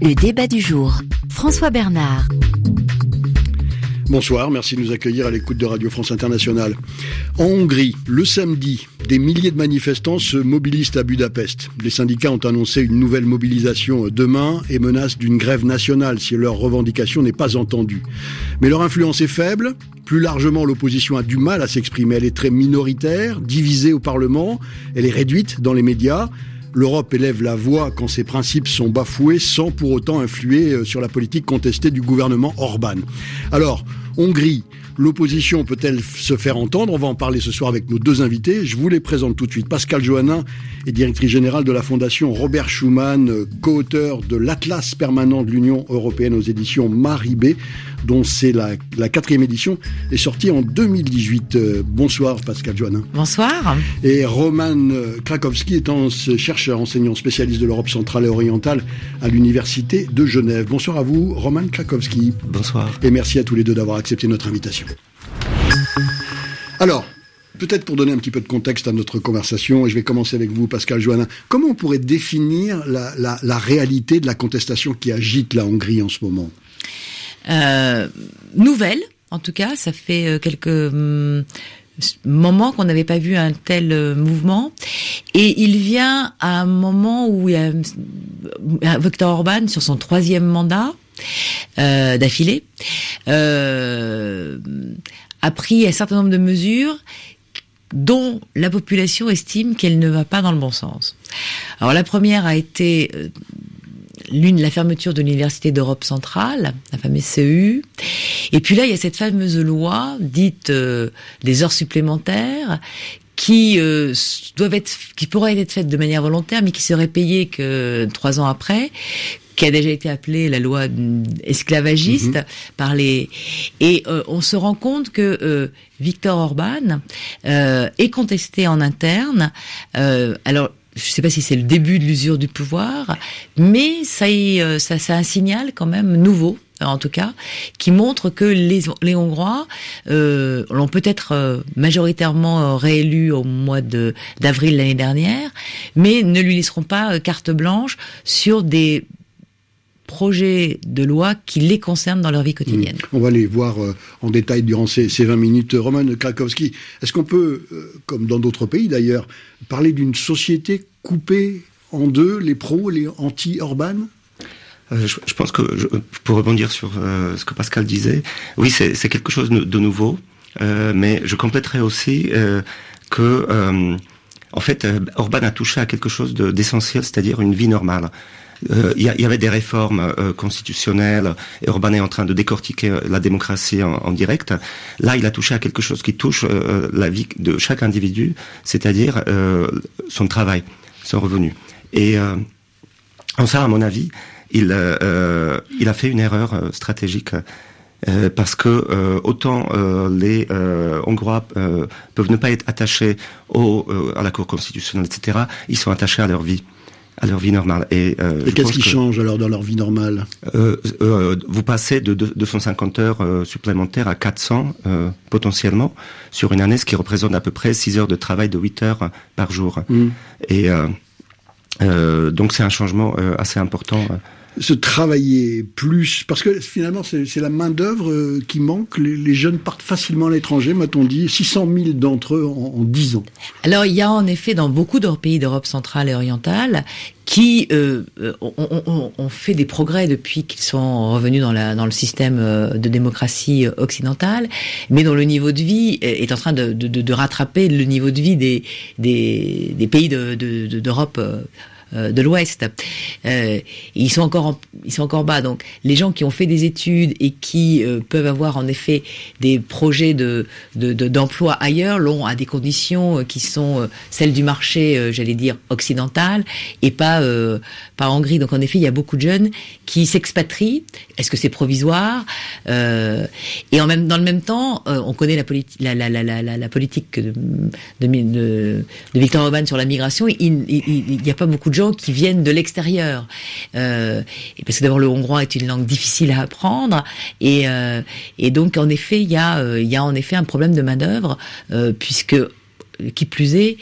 Le débat du jour. François Bernard. Bonsoir, merci de nous accueillir à l'écoute de Radio France Internationale. En Hongrie, le samedi, des milliers de manifestants se mobilisent à Budapest. Les syndicats ont annoncé une nouvelle mobilisation demain et menacent d'une grève nationale si leur revendication n'est pas entendue. Mais leur influence est faible. Plus largement, l'opposition a du mal à s'exprimer. Elle est très minoritaire, divisée au Parlement. Elle est réduite dans les médias. L'Europe élève la voix quand ses principes sont bafoués sans pour autant influer sur la politique contestée du gouvernement Orban. Alors, Hongrie, l'opposition peut-elle se faire entendre ? On va en parler ce soir avec nos deux invités. Je vous les présente tout de suite. Pascale Joannin est directrice générale de la Fondation Robert Schuman, co-auteur de l'Atlas permanent de l'Union européenne aux éditions Maribé, dont c'est la 4e édition, est sortie en 2018. Bonsoir Pascale Joannin. Bonsoir. Et Roman Krakowski est chercheur, enseignant spécialiste de l'Europe centrale et orientale à l'Université de Genève. Bonsoir à vous, Roman Krakowski. Bonsoir. Et merci à tous les deux d'avoir accepté notre invitation. Alors, peut-être pour donner un petit peu de contexte à notre conversation, et je vais commencer avec vous, Pascale Joannin, comment on pourrait définir la réalité de la contestation qui agite la Hongrie en ce moment ? Nouvelle, en tout cas, ça fait quelques moments qu'on n'avait pas vu un tel mouvement, et il vient à un moment où il y a Viktor Orban sur son 3e mandat d'affilée a pris un certain nombre de mesures dont la population estime qu'elle ne va pas dans le bon sens. Alors la première a été la fermeture de l'Université d'Europe centrale, la fameuse CEU. Et puis là, il y a cette fameuse loi dite des heures supplémentaires qui pourraient être faites de manière volontaire, mais qui seraient payées que 3 ans après, qui a déjà été appelée la loi esclavagiste par les... Et on se rend compte que Viktor Orban est contesté en interne. Alors, je ne sais pas si c'est le début de l'usure du pouvoir, mais c'est un signal quand même nouveau, en tout cas, qui montre que les Hongrois l'ont peut-être majoritairement réélu au mois d'avril l'année dernière, mais ne lui laisseront pas carte blanche sur des projets de loi qui les concernent dans leur vie quotidienne. On va les voir en détail durant ces 20 minutes. Roman Krakowski, est-ce qu'on peut, comme dans d'autres pays d'ailleurs, parler d'une société coupée en deux, les pros et les anti-Orban ? Je pense que, pour rebondir sur ce que Pascal disait, oui, c'est quelque chose de nouveau, mais je compléterai aussi que, en fait, Orban a touché à quelque chose d'essentiel, c'est-à-dire une vie normale. Il y avait des réformes constitutionnelles et Orban est en train de décortiquer la démocratie en direct. Là, il a touché à quelque chose qui touche la vie de chaque individu, c'est-à-dire son travail, son revenu. Et en ça, à mon avis, il a fait une erreur stratégique parce que autant les Hongrois peuvent ne pas être attachés à la Cour constitutionnelle, etc., ils sont attachés à leur vie normale. Et qu'est-ce qui change alors dans leur vie normale ? Vous passez de 250 heures supplémentaires à 400 potentiellement sur une année, ce qui représente à peu près 6 heures de travail de 8 heures par jour. Et donc c'est un changement assez important. Se travailler plus, parce que finalement c'est la main d'œuvre qui manque. Les jeunes partent facilement à l'étranger, m'a-t-on dit, 600 000 d'entre eux en 10 ans. Alors il y a en effet dans beaucoup de pays d'Europe centrale et orientale qui ont fait des progrès depuis qu'ils sont revenus dans le système de démocratie occidentale, mais dont le niveau de vie est en train de rattraper le niveau de vie des pays d'Europe de l'Ouest. Ils sont encore bas. Donc, les gens qui ont fait des études et qui peuvent avoir en effet des projets d'emploi ailleurs l'ont à des conditions qui sont celles du marché, j'allais dire occidental, et pas en Hongrie. Donc, en effet, il y a beaucoup de jeunes qui s'expatrient. Est-ce que c'est provisoire ? Et dans le même temps, on connaît la politique de Viktor Orban sur la migration. Il n'y a pas beaucoup de gens qui viennent de l'extérieur, parce que d'abord le hongrois est une langue difficile à apprendre, et donc en effet il y a en effet un problème de main d'œuvre, puisque qui plus est,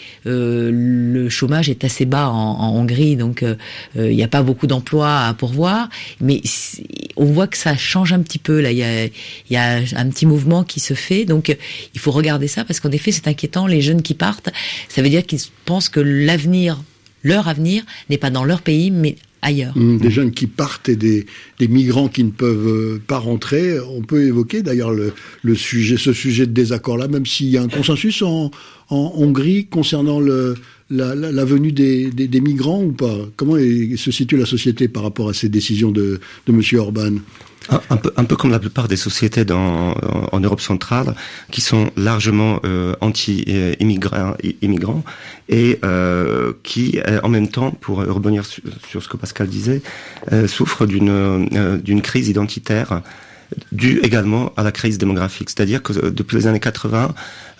le chômage est assez bas en Hongrie, donc il n'y a pas beaucoup d'emplois à pourvoir, mais on voit que ça change un petit peu, là, il y a un petit mouvement qui se fait, donc il faut regarder ça, parce qu'en effet, c'est inquiétant, les jeunes qui partent, ça veut dire qu'ils pensent que leur avenir n'est pas dans leur pays, mais ailleurs. Des jeunes qui partent et des migrants qui ne peuvent pas rentrer. On peut évoquer d'ailleurs ce sujet de désaccord-là, même s'il y a un consensus en Hongrie concernant la venue des migrants ou pas. Comment se situe la société par rapport à ces décisions de M. Orban ? Un peu comme la plupart des sociétés en Europe centrale, qui sont largement anti-immigrants et qui, en même temps, pour rebondir sur ce que Pascal disait, souffrent d'une crise identitaire due également à la crise démographique. C'est-à-dire que depuis les années 80,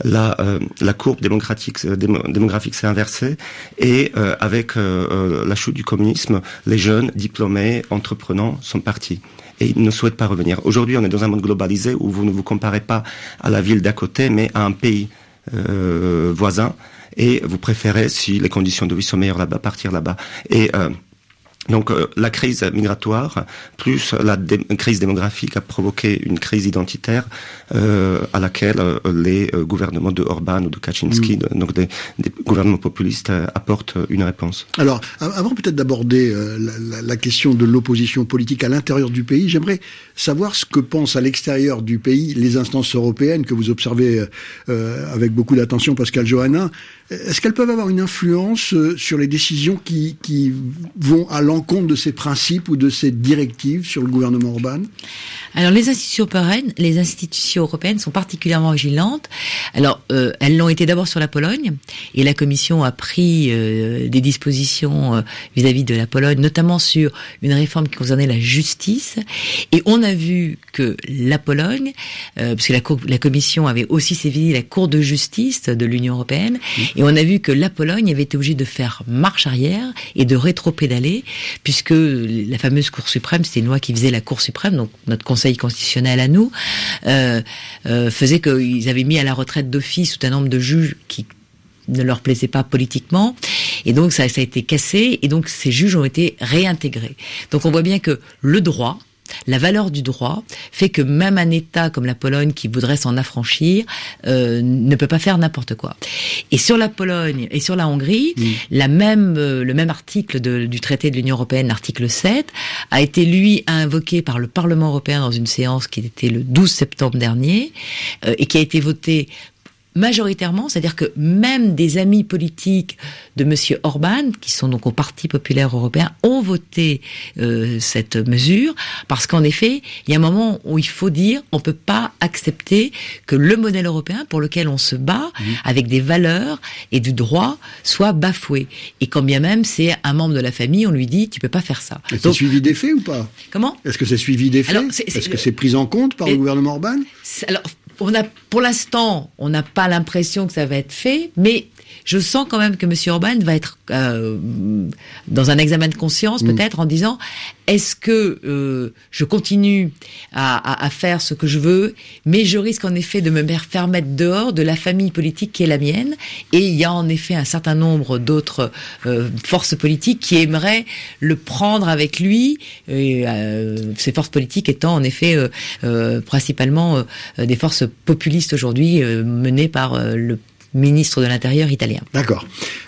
la courbe démographique s'est inversée et avec la chute du communisme, les jeunes diplômés, entreprenants sont partis. Et ils ne souhaitent pas revenir. Aujourd'hui, on est dans un monde globalisé où vous ne vous comparez pas à la ville d'à côté, mais à un pays voisin. Et vous préférez, si les conditions de vie sont meilleures là-bas, partir là-bas. Et donc la crise migratoire plus la crise démographique a provoqué une crise identitaire à laquelle les gouvernements de Orban ou de Kaczynski, donc des gouvernements populistes, apportent une réponse. Alors, avant peut-être d'aborder la question de l'opposition politique à l'intérieur du pays, j'aimerais savoir ce que pensent à l'extérieur du pays les instances européennes que vous observez avec beaucoup d'attention, Pascal Johannin. Est-ce qu'elles peuvent avoir une influence sur les décisions qui vont à l'encontre de ces principes ou de ces directives sur le gouvernement Orban ? Alors les institutions européennes sont particulièrement vigilantes. Alors elles l'ont été d'abord sur la Pologne, et la Commission a pris des dispositions vis-à-vis de la Pologne, notamment sur une réforme qui concernait la justice. Et on a vu que la Pologne, parce que la Commission avait aussi saisi la Cour de justice de l'Union européenne, et on a vu que la Pologne avait été obligée de faire marche arrière et de rétro-pédaler, puisque la fameuse Cour suprême, c'était une loi qui faisait la Cour suprême, donc notre Conseil constitutionnel à nous, faisait qu'ils avaient mis à la retraite d'office tout un nombre de juges qui ne leur plaisaient pas politiquement, et donc ça a été cassé, et donc ces juges ont été réintégrés. Donc on voit bien que le droit, la valeur du droit fait que même un État comme la Pologne qui voudrait s'en affranchir ne peut pas faire n'importe quoi. Et sur la Pologne et sur la Hongrie, le même article du traité de l'Union européenne, l'article 7, a été lui invoqué par le Parlement européen dans une séance qui était le 12 septembre dernier et qui a été voté majoritairement, c'est-à-dire que même des amis politiques de Monsieur Orban, qui sont donc au Parti populaire européen, ont voté cette mesure, parce qu'en effet, il y a un moment où il faut dire, on peut pas accepter que le modèle européen pour lequel on se bat, avec des valeurs et du droit, soit bafoué. Et quand bien même c'est un membre de la famille, on lui dit, tu peux pas faire ça. Est-ce que c'est suivi des faits ou pas ? Comment ? Est-ce que c'est suivi des faits ? Est-ce que c'est pris en compte par le gouvernement Orban ? Alors, pour l'instant, on n'a pas l'impression que ça va être fait, mais je sens quand même que M. Orban va être dans un examen de conscience, peut-être, en disant, est-ce que je continue à faire ce que je veux, mais je risque en effet de me faire mettre dehors de la famille politique qui est la mienne, et il y a en effet un certain nombre d'autres forces politiques qui aimeraient le prendre avec lui, et, ces forces politiques étant en effet principalement des forces populistes aujourd'hui, menées par le ministre de l'Intérieur italien. D'accord.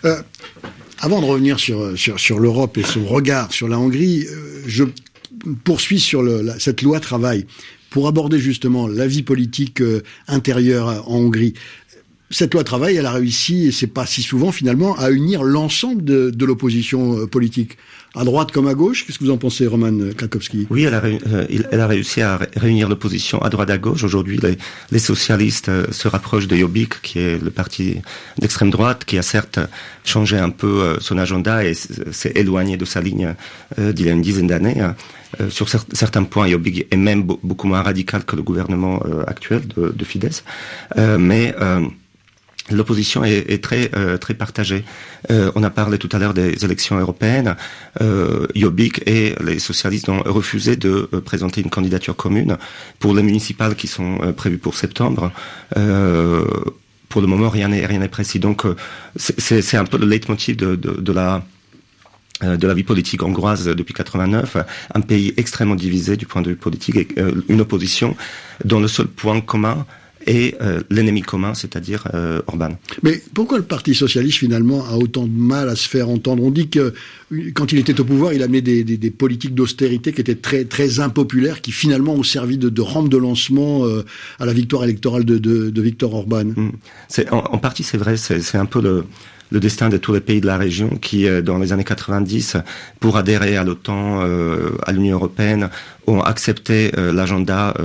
Avant de revenir sur l'Europe et son regard sur la Hongrie, je poursuis sur cette loi travail pour aborder justement la vie politique intérieure en Hongrie. Cette loi travail, elle a réussi, et c'est pas si souvent finalement, à unir l'ensemble de l'opposition politique, à droite comme à gauche. Qu'est-ce que vous en pensez, Roman Krakowski ? Oui, elle a réussi à réunir l'opposition à droite à gauche. Aujourd'hui, les socialistes se rapprochent de Jobbik, qui est le parti d'extrême droite, qui a certes changé un peu son agenda et s'est éloigné de sa ligne d'il y a une dizaine d'années. Sur certains points, Jobbik est même beaucoup moins radical que le gouvernement actuel de Fidesz. Mais l'opposition est très partagée. On a parlé tout à l'heure des élections européennes. Jobbik et les socialistes ont refusé de présenter une candidature commune pour les municipales qui sont prévues pour septembre. pour le moment, rien n'est précis. Donc, c'est un peu le leitmotiv de la vie politique hongroise depuis 89, un pays extrêmement divisé du point de vue politique, et une opposition dont le seul point commun est l'ennemi commun, c'est-à-dire Orban. Mais pourquoi le Parti socialiste finalement a autant de mal à se faire entendre? On dit que quand il était au pouvoir, il a mené des politiques d'austérité qui étaient très très impopulaires, qui finalement ont servi de rampe de lancement à la victoire électorale de Viktor Orban. En partie, c'est vrai, c'est un peu le destin de tous les pays de la région qui, dans les années 90, pour adhérer à l'OTAN, à l'Union européenne, ont accepté l'agenda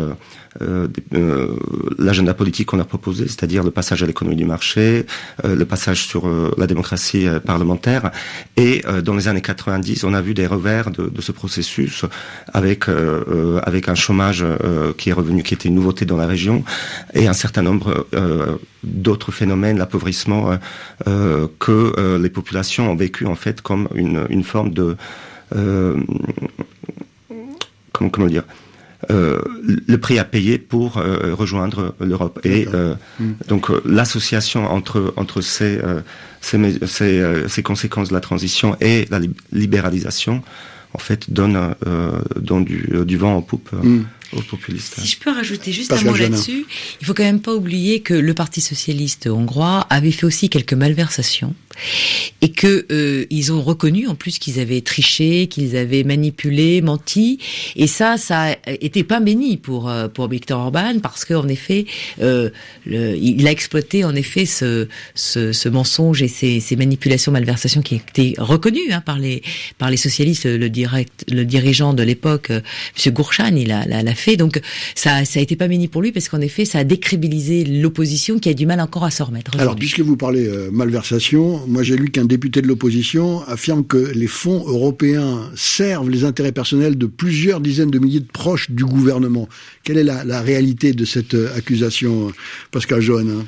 politique qu'on a proposé, c'est-à-dire le passage à l'économie du marché, le passage sur la démocratie parlementaire. Et dans les années 90, on a vu des revers de ce processus, avec un chômage qui est revenu, qui était une nouveauté dans la région, et un certain nombre d'autres phénomènes, l'appauvrissement, que les populations ont vécu en fait comme une forme de comment dire, le prix à payer pour rejoindre l'Europe. Et donc l'association entre ces conséquences de la transition et la libéralisation, en fait, donne du vent aux poupes aux populistes. Si je peux rajouter juste un mot là-dessus, il faut quand même pas oublier que le Parti socialiste hongrois avait fait aussi quelques malversations et que ils ont reconnu en plus qu'ils avaient triché, qu'ils avaient manipulé, menti, et ça était pas béni pour Viktor Orban, parce que en effet il a exploité en effet ce mensonge et ces manipulations, malversations qui étaient reconnues par les socialistes. Le dirigeant de l'époque, Monsieur Gourchan, il l'a fait. Donc ça a été pas béni pour lui, parce qu'en effet ça a décrédibilisé l'opposition qui a du mal encore à s'en remettre. Alors puisque vous parlez malversation, moi j'ai lu qu'un député de l'opposition affirme que les fonds européens servent les intérêts personnels de plusieurs dizaines de milliers de proches du gouvernement. Quelle est la réalité de cette accusation, Pascal Johannin?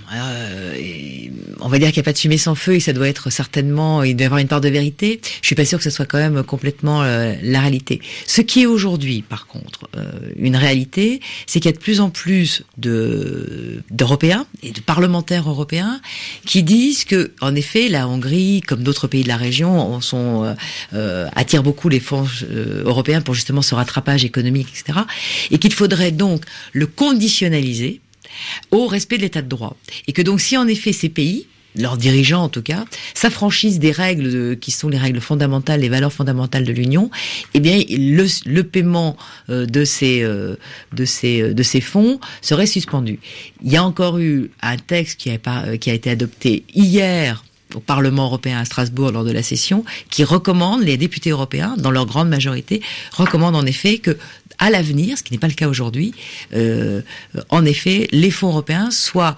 On va dire qu'il n'y a pas de fumée sans feu, et ça doit être certainement, il doit y avoir une part de vérité. Je suis pas sûr que ce soit quand même complètement la réalité. Ce qui est aujourd'hui, par contre, une réalité, c'est qu'il y a de plus en plus d'Européens et de parlementaires européens qui disent que, en effet, la Hongrie, comme d'autres pays de la région, attire beaucoup les fonds européens pour justement ce rattrapage économique, etc. Et qu'il faudrait donc le conditionnaliser au respect de l'état de droit. Et que donc si en effet ces pays, leurs dirigeants en tout cas, s'affranchissent des règles qui sont les règles fondamentales, les valeurs fondamentales de l'Union, eh bien le paiement de ces fonds serait suspendu. Il y a encore eu un texte qui a été adopté hier au Parlement européen à Strasbourg lors de la session, qui recommande, les députés européens, dans leur grande majorité, recommandent en effet que, à l'avenir, ce qui n'est pas le cas aujourd'hui, en effet, les fonds européens soient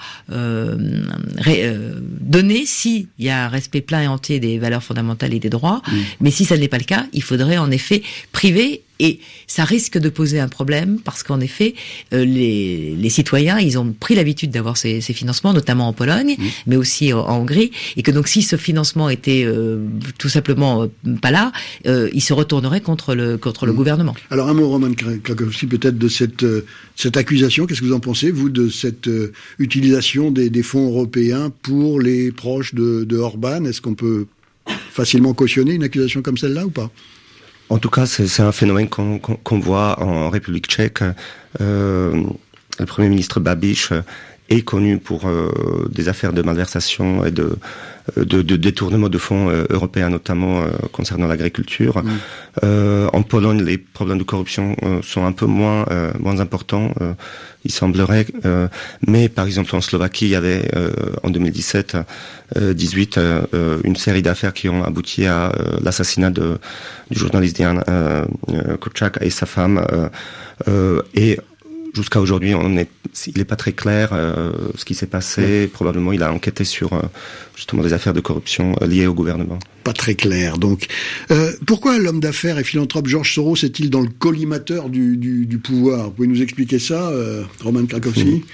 donnés s'il y a un respect plein et entier des valeurs fondamentales et des droits, mais si ça n'est pas le cas, il faudrait en effet priver. Et ça risque de poser un problème, parce qu'en effet, les citoyens, ils ont pris l'habitude d'avoir ces financements, notamment en Pologne, mais aussi en Hongrie, et que donc si ce financement était tout simplement pas là, il se retournerait contre le gouvernement. Alors un mot, Roman Krakowski, peut-être de cette accusation. Qu'est-ce que vous en pensez, vous, de cette utilisation des fonds européens pour les proches de Orban? Est-ce qu'on peut facilement cautionner une accusation comme celle-là ou pas? En tout cas, c'est un phénomène qu'on voit en République tchèque. Le Premier ministre Babiš est connu pour des affaires de malversation et de détournement de fonds européens, notamment concernant l'agriculture. En Pologne, les problèmes de corruption sont un peu moins importants, il semblerait. Mais par exemple, en Slovaquie, il y avait en 2017 une série d'affaires qui ont abouti à l'assassinat du journaliste Jan Kuciak et sa femme. Et jusqu'à aujourd'hui, il n'est pas très clair ce qui s'est passé. Probablement, il a enquêté sur justement des affaires de corruption liées au gouvernement. Pas très clair, donc. Pourquoi l'homme d'affaires et philanthrope George Soros est-il dans le collimateur du pouvoir? Vous pouvez nous expliquer ça, Roman Krakowski?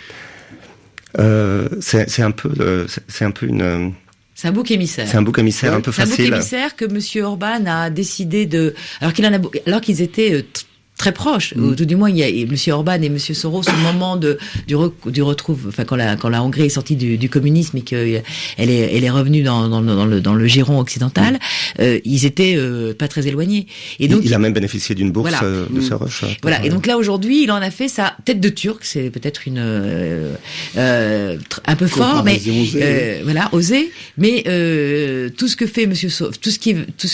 C'est un bouc émissaire. C'est un bouc émissaire un peu facile. C'est un bouc émissaire que Monsieur Orban a décidé alors qu'ils étaient très proches. Tout du moins, il y a M. Orban et M. Soros au moment du retrouve, enfin quand la Hongrie est sortie du communisme et qu'elle est revenue dans le giron occidental, ils étaient pas très éloignés. Et donc il a même bénéficié d'une bourse de Soros. Voilà. Et donc là aujourd'hui, il en a fait sa tête de Turc. C'est peut-être un peu fort, mais voilà, osé. Mais tout ce que fait tout ce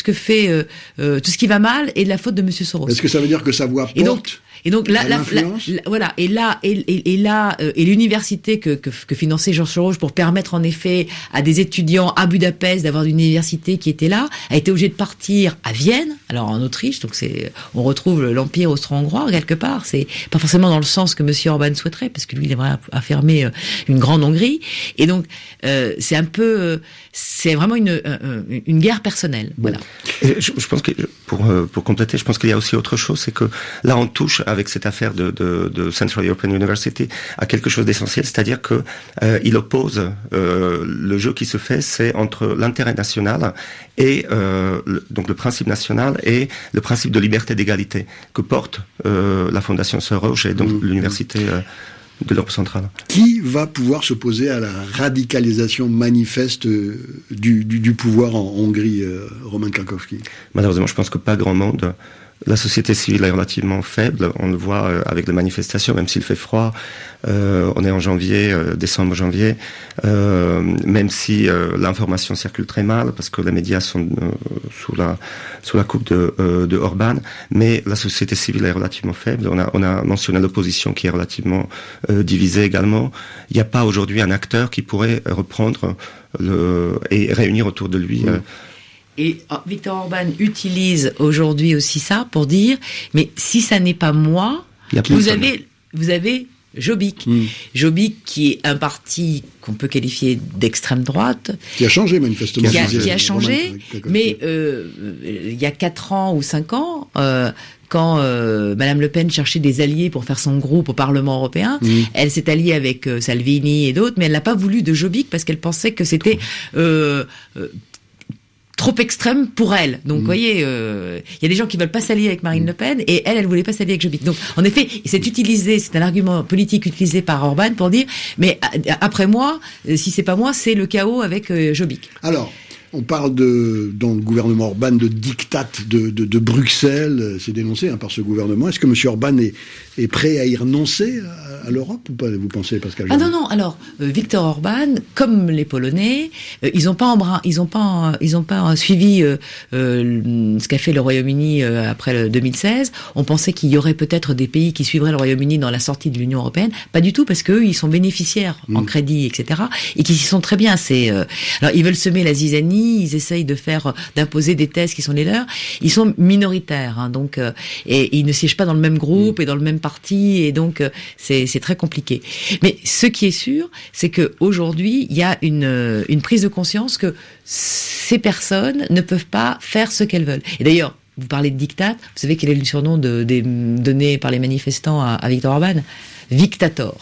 qui va mal est de la faute de M. Soros. Est-ce que ça veut dire que sa voix porte? Et donc voilà, et l'université que finançait Georges Soros pour permettre en effet à des étudiants à Budapest d'avoir une université qui était là, a été obligé de partir à Vienne, alors en Autriche, donc on retrouve l'empire austro-hongrois quelque part, c'est pas forcément dans le sens que monsieur Orban souhaiterait, parce que lui il aimerait affirmer une grande Hongrie, et donc c'est vraiment une guerre personnelle, voilà. Et je pense que pour compléter, je pense qu'il y a aussi autre chose, c'est que là on touche avec cette affaire de Central European University à quelque chose d'essentiel, c'est-à-dire que il oppose le jeu qui se fait, c'est entre l'intérêt national et donc le principe national et le principe de liberté d'égalité que porte la Fondation Soros et donc l'université de l'Europe centrale. Qui va pouvoir s'opposer à la radicalisation manifeste du pouvoir en Hongrie, Roman Krakowski? Malheureusement, je pense que pas grand monde. La société civile est relativement faible, on le voit avec les manifestations, même s'il fait froid, on est en décembre-janvier, même si l'information circule très mal, parce que les médias sont sous la coupe de Orban, mais la société civile est relativement faible, on a mentionné l'opposition qui est relativement divisée également. Il n'y a pas aujourd'hui un acteur qui pourrait reprendre et réunir autour de lui... Et Viktor Orban utilise aujourd'hui aussi ça pour dire, mais si ça n'est pas moi, vous avez Jobbik. Jobbik qui est un parti qu'on peut qualifier d'extrême droite. Qui a changé manifestement. Qui a changé, mais il y a 4 ans ou 5 ans, quand Madame Le Pen cherchait des alliés pour faire son groupe au Parlement européen, elle s'est alliée avec Salvini et d'autres, mais elle n'a pas voulu de Jobbik parce qu'elle pensait que c'était... trop extrême pour elle. Donc, vous voyez, il y a des gens qui veulent pas s'allier avec Marine Le Pen, et elle voulait pas s'allier avec Jobbik. Donc, en effet, c'est un argument politique utilisé par Orban pour dire, mais après moi, si c'est pas moi, c'est le chaos avec Jobbik. Alors, on parle dans le gouvernement Orban de diktat de Bruxelles, c'est dénoncé par ce gouvernement. Est-ce que M. Orban est prêt à y renoncer à l'Europe ou pas, vous pensez, Pascal? Ah non. Alors, Viktor Orban, comme les Polonais, ils ont pas suivi ce qu'a fait le Royaume-Uni après le 2016. On pensait qu'il y aurait peut-être des pays qui suivraient le Royaume-Uni dans la sortie de l'Union européenne. Pas du tout, parce qu'eux, ils sont bénéficiaires en crédit, etc. Et qu'ils y sont très bien. Alors, ils veulent semer la zizanie. Ils essayent d'imposer des thèses qui sont les leurs. Ils sont minoritaires, donc et ils ne siègent pas dans le même groupe et dans le même parti, et donc c'est très compliqué. Mais ce qui est sûr, c'est que aujourd'hui, il y a une prise de conscience que ces personnes ne peuvent pas faire ce qu'elles veulent. Et d'ailleurs, vous parlez de diktat. Vous savez quel est le surnom donné par les manifestants à Viktor Orban? Victator.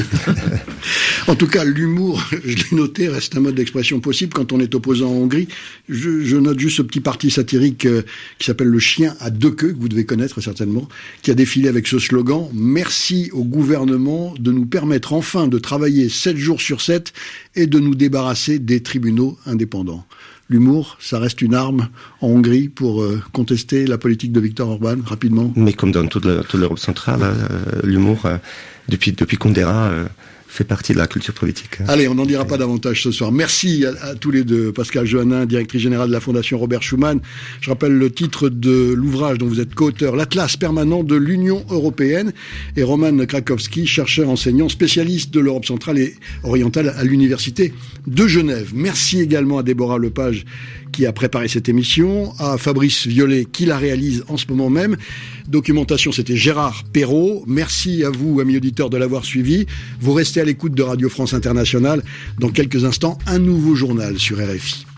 En tout cas, l'humour, je l'ai noté, reste un mode d'expression possible quand on est opposant en Hongrie. Je note juste ce petit parti satirique qui s'appelle Le Chien à 2 queues, que vous devez connaître certainement, qui a défilé avec ce slogan « Merci au gouvernement de nous permettre enfin de travailler 7 jours sur 7 et de nous débarrasser des tribunaux indépendants ». L'humour, ça reste une arme en Hongrie pour contester la politique de Viktor Orban, rapidement. Mais comme dans toute l'Europe centrale, l'humour, depuis Kundera, fait partie de la culture politique. Allez, on n'en dira pas davantage ce soir. Merci à tous les deux. Pascal Johannin, directrice générale de la Fondation Robert Schuman. Je rappelle le titre de l'ouvrage dont vous êtes co-auteur, l'Atlas permanent de l'Union européenne, et Roman Krakowski, chercheur enseignant spécialiste de l'Europe centrale et orientale à l'Université de Genève. Merci également à Déborah Lepage qui a préparé cette émission, à Fabrice Violet qui la réalise en ce moment même. Documentation, c'était Gérard Perrault. Merci à vous, amis auditeurs, de l'avoir suivi. Vous restez à l'écoute de Radio France Internationale. Dans quelques instants, un nouveau journal sur RFI.